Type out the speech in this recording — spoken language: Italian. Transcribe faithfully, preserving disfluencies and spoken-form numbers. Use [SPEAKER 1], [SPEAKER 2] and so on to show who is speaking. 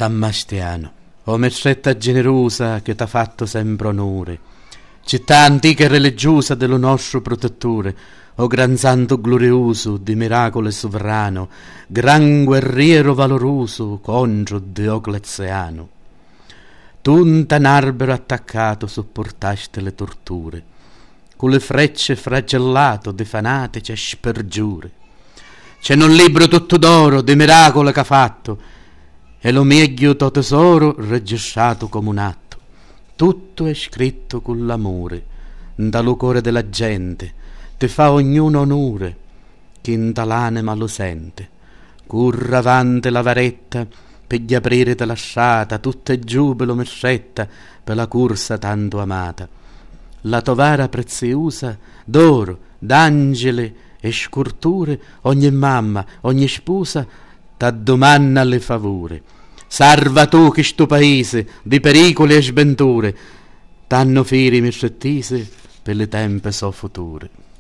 [SPEAKER 1] San Mastiano, o mestretta generosa che t'ha fatto sempre onore, città antica e religiosa dello nostro protettore, o gran santo glorioso di miracolo e sovrano, gran guerriero valoroso contro Diocleziano. Tu in un albero attaccato sopportaste le torture, con le frecce flagellato di fanatici e spergiure. C'è un libro tutto d'oro di miracolo che ha fatto, e lo meglio tuo tesoro registrato come un atto. Tutto è scritto con l'amore, dallo cuore della gente, ti fa ognuno onore, chi in dall'anima lo sente. Curra avanti la varetta, per gli aprire della strada, tutta è giubilo mersetta, per la corsa tanto amata. La tovara preziosa, d'oro, d'angeli e sculture, ogni mamma, ogni sposa, t'addomanna le favore. Salva tu che sto paese di pericoli e sventure, t'hanno feri mirsettise per le tempe so future.